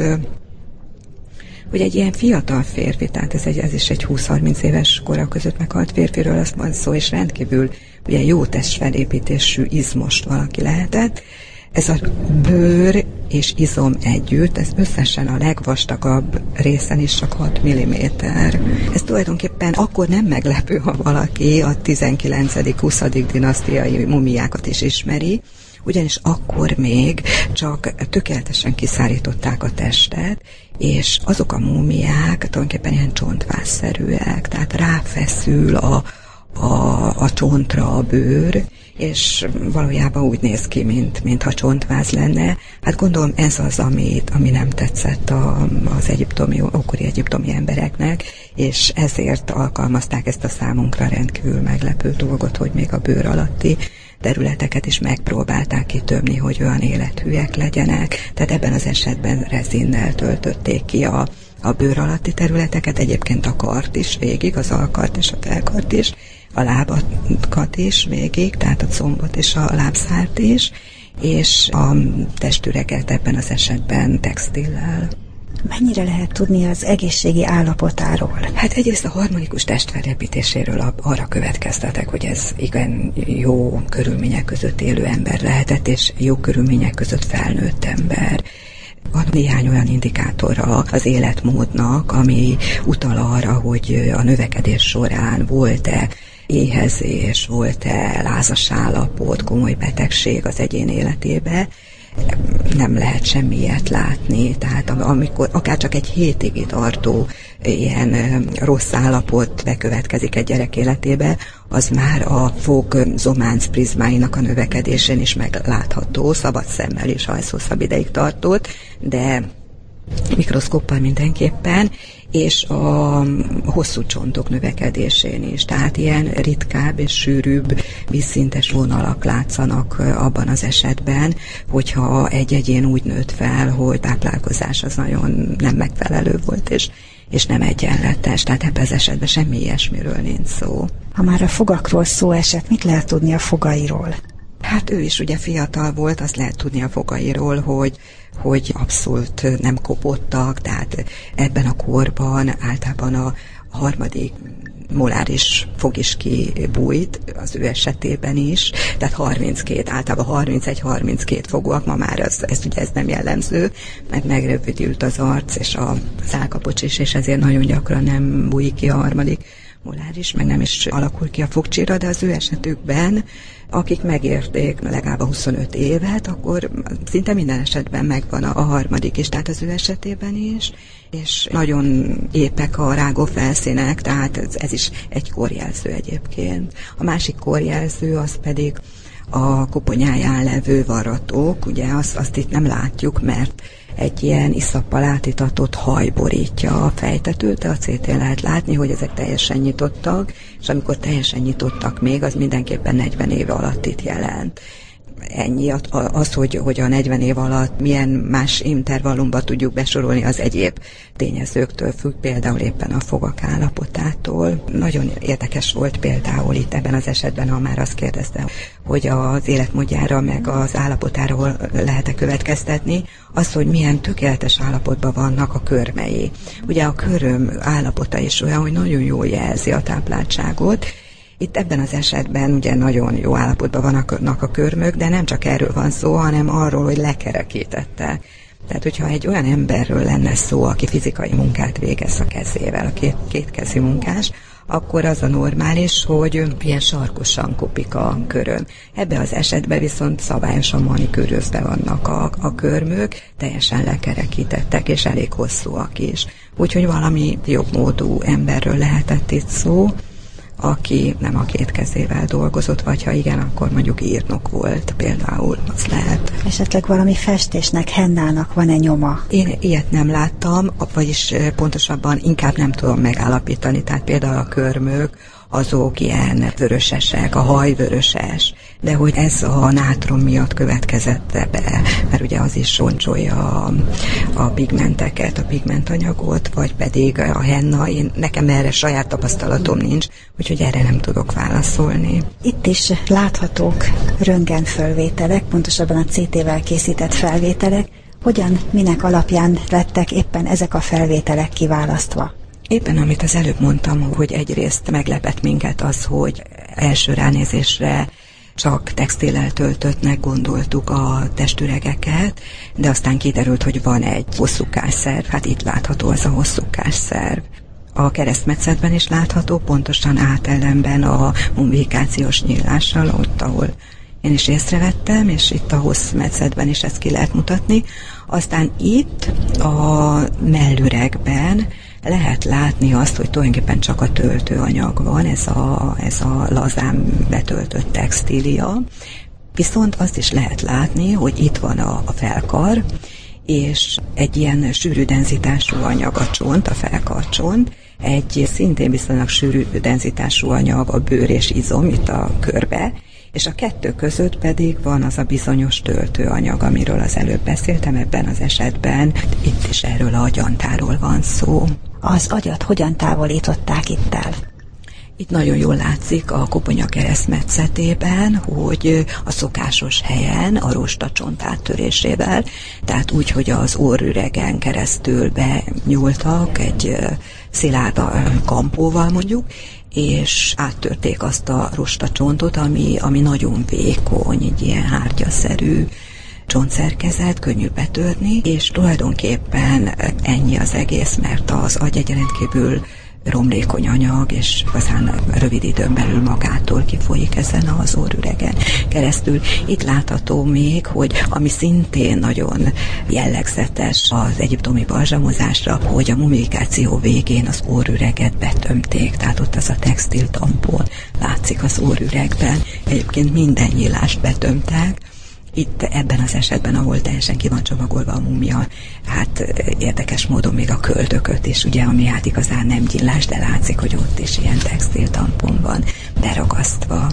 egy ilyen fiatal férfi, tehát ez is egy 20-30 éves kora között meghalt férfiről azt van szó, és rendkívül ugye jó testfelépítésű, izmos valaki lehetett. Ez a bőr és izom együtt, ez összesen a legvastagabb részen is csak 6 mm. Ez tulajdonképpen akkor nem meglepő, ha valaki a 19.-20. dinasztiai mumiákat is ismeri, ugyanis akkor még csak tökéletesen kiszárították a testet, és azok a mumiák tulajdonképpen ilyen csontvázszerűek, tehát ráfeszül a csontra a bőr, és valójában úgy néz ki, mintha csontváz lenne. Hát gondolom ez az, ami nem tetszett az ókori egyiptomi embereknek, és ezért alkalmazták ezt a számunkra rendkívül meglepő dolgot, hogy még a bőr alatti területeket is megpróbálták kitömni, hogy olyan élethűek legyenek. Tehát ebben az esetben rezinnel töltötték ki a bőr alatti területeket, egyébként a kart is végig, az alkart és a felkart is, a lábakat is végig, tehát a combot és a lábszárt is, és a testüreget ebben az esetben textillel. Mennyire lehet tudni az egészségi állapotáról? Hát egyrészt a harmonikus testfelépítéséről arra következtetek, hogy ez igen jó körülmények között élő ember lehetett, és jó körülmények között felnőtt ember. Van néhány olyan indikátora az életmódnak, ami utal arra, hogy a növekedés során volt-e éhezés, volt-e lázas állapot, komoly betegség az egyén életébe. Nem lehet semmilyet látni, tehát amikor akár csak egy hétig tartó ilyen rossz állapot bekövetkezik egy gyerek életébe, az már a fog zománc prizmáinak a növekedésén is meglátható, szabad szemmel is, ha ez hosszabb ideig tartott, de mikroszkóppal mindenképpen, és a hosszú csontok növekedésén is. Tehát ilyen ritkább és sűrűbb vízszintes vonalak látszanak abban az esetben, hogyha egy egyén úgy nőtt fel, hogy táplálkozás az nagyon nem megfelelő volt, és nem egyenletes. Tehát ebben az esetben semmi ilyesmiről nincs szó. Ha már a fogakról szó esett, mit lehet tudni a fogairól? Hát ő is ugye fiatal volt, azt lehet tudni a fogairól, hogy abszolút nem kopottak, tehát ebben a korban általában a harmadik moláris fog is kibújt, az ő esetében is, tehát 32, általában 31-32 fogúak, ma már ez nem jellemző, mert megrövidült az arc és az állkapocs is, és ezért nagyon gyakran nem bújik ki a harmadik moláris, meg nem is alakul ki a fogcsíra, de az ő esetükben, akik megérték legalább a 25 évet, akkor szinte minden esetben megvan a harmadik is, tehát az ő esetében is, és nagyon épek a rágó felszínek, tehát ez is egy korjelző egyébként. A másik korjelző az pedig A koponyáján levő varratók, ugye azt itt nem látjuk, mert egy ilyen iszappal átitatott haj borítja a fejtetőt, de a CT-n lehet látni, hogy ezek teljesen nyitottak, és amikor teljesen nyitottak még, az mindenképpen 40 év alatt itt jelent. Ennyi. Az, hogy a 40 év alatt milyen más intervallumba tudjuk besorolni, az egyéb tényezőktől függ, például éppen a fogak állapotától. Nagyon érdekes volt például itt ebben az esetben, ha már azt kérdezte, hogy az életmódjára meg az állapotára lehet-e következtetni, az, hogy milyen tökéletes állapotban vannak a körmei. Ugye a köröm állapota is olyan, hogy nagyon jól jelzi a tápláltságot. Itt ebben az esetben ugye nagyon jó állapotban vannak a körmök, de nem csak erről van szó, hanem arról, hogy lekerekítette. Tehát, hogyha egy olyan emberről lenne szó, aki fizikai munkát végez a kezével, a kétkezű munkás, akkor az a normális, hogy ilyen sarkosan kopik a köröm. Ebben az esetben viszont szabályosan manikűrözve vannak a körmök, teljesen lekerekítettek, és elég hosszúak is. Úgyhogy valami jobbmódú emberről lehetett itt szó, aki nem a két kezével dolgozott, vagy ha igen, akkor mondjuk írnok volt például, az lehet. Esetleg valami festésnek, hennának van-e nyoma? Én ilyet nem láttam, vagyis pontosabban inkább nem tudom megállapítani, tehát például a körmök, azok ilyen vörösesek, a haj vöröses, de hogy ez a nátrom miatt következett be, mert ugye az is roncsolja a pigmenteket, a pigmentanyagot, vagy pedig a henna, nekem erre saját tapasztalatom nincs, úgyhogy erre nem tudok válaszolni. Itt is láthatók röntgenfölvételek, pontosabban a CT-vel készített felvételek. Hogyan, minek alapján lettek éppen ezek a felvételek kiválasztva? Éppen amit az előbb mondtam, hogy egyrészt meglepett minket az, hogy első ránézésre csak textillel töltöttnek gondoltuk a testüregeket, de aztán kiderült, hogy van egy hosszúkásszerv, hát itt látható az a hosszúkásszerv. A keresztmetszetben is látható, pontosan átellenben a mummifikációs nyílással, ott, ahol én is észrevettem, és itt a hosszmetszetben is ezt ki lehet mutatni. Aztán itt a mellüregben lehet látni azt, hogy tulajdonképpen csak a töltőanyag van, ez a lazán betöltött textília. Viszont azt is lehet látni, hogy itt van a felkar, és egy ilyen sűrű denzitású anyag a csont, a felkarcsont, egy szintén viszonylag sűrű denzitású anyag a bőr és izom itt a körbe, és a kettő között pedig van az a bizonyos töltőanyag, amiről az előbb beszéltem, ebben az esetben itt is erről a agyantáról van szó. Az agyat hogyan távolították itt el? Itt nagyon jól látszik a koponya keresztmetszetében, hogy a szokásos helyen a rostacsont áttörésével, tehát úgy, hogy az orrüregen keresztül benyúltak egy szilárd kampóval mondjuk, és áttörték azt a rostacsontot, ami nagyon vékony, egy ilyen hártyaszerű csontszerkezet, könnyű betörni, és tulajdonképpen ennyi az egész, mert az agy egy rendkívül romlékony anyag, és aztán rövid időn belül magától kifolyik ezen az orrüregen keresztül. Itt látható még, hogy ami szintén nagyon jellegzetes az egyiptomi balzsamozásra, hogy a mummifikáció végén az orrüreget betömték, tehát ott az a textil tampon látszik az orrüregben. Egyébként minden nyílást betömtek. Itt ebben az esetben, ahol teljesen ki van csomagolva a mumia, hát érdekes módon még a köldököt is, ugye, ami hát igazán nem gyillás, de látszik, hogy ott is ilyen textil tampon van beragasztva.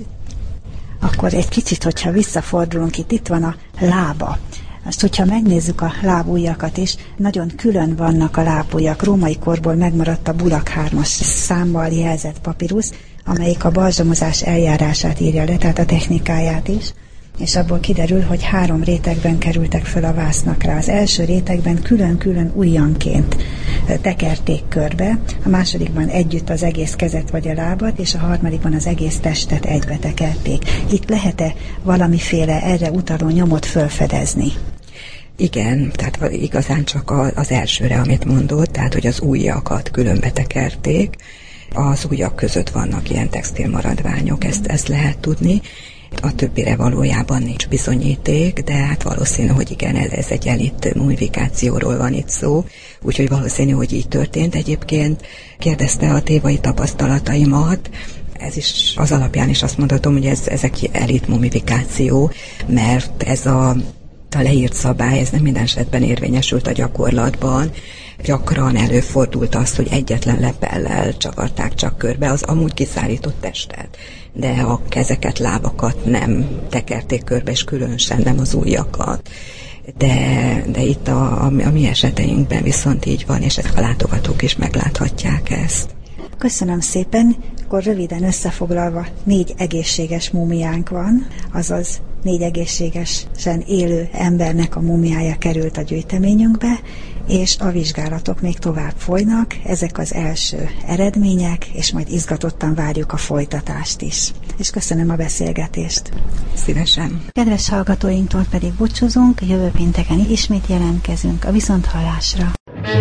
Akkor egy kicsit, hogyha visszafordulunk, itt van a lába. Azt, hogyha megnézzük a lábujjakat is, nagyon külön vannak a lábujjak. Római korból megmaradt a Bulak 3-as számmal jelzett papirusz, amelyik a balzsamozás eljárását írja le, tehát a technikáját is, és abból kiderül, hogy 3 rétegben kerültek föl a vásznakra. Az első rétegben külön-külön ujjanként tekerték körbe, a másodikban együtt az egész kezet vagy a lábat, és a harmadikban az egész testet egybe tekerték. Itt lehet-e valamiféle erre utaló nyomot fölfedezni? Igen, tehát igazán csak az elsőre, amit mondott, tehát hogy az ujjakat különbe tekerték, az ujjak között vannak ilyen textilmaradványok, ezt lehet tudni. A többire valójában nincs bizonyíték, de hát valószínű, hogy igen, ez egy elit mummifikációról van itt szó, úgyhogy valószínű, hogy így történt. Egyébként kérdezte a tévai tapasztalataimat, Ez is az alapján is azt mondhatom, hogy ezek elit mumifikáció, mert ez a leírt szabály, ez nem minden esetben érvényesült a gyakorlatban. Gyakran előfordult az, hogy egyetlen lepellel csavarták csak körbe az amúgy kiszállított testet, de a kezeket, lábakat nem tekerték körbe, és különösen nem az ujjakat. De itt a mi eseteinkben viszont így van, és ezek a látogatók is megláthatják ezt. Köszönöm szépen. Akkor röviden összefoglalva 4 egészséges múmiánk van, azaz 4 egészségesen élő embernek a múmiája került a gyűjteményünkbe, és a vizsgálatok még tovább folynak, ezek az első eredmények, és majd izgatottan várjuk a folytatást is. És köszönöm a beszélgetést. Szívesen. Kedves hallgatóinktól pedig búcsúzunk, jövő pénteken ismét jelentkezünk a viszonthallásra.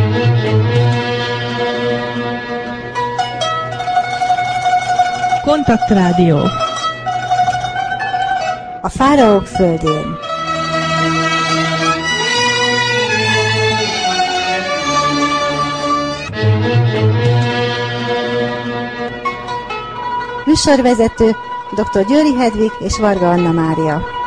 Kontaktrádió. A fáraók földjén. Műsorvezető dr. Győri Hedvig és Varga Anna Mária.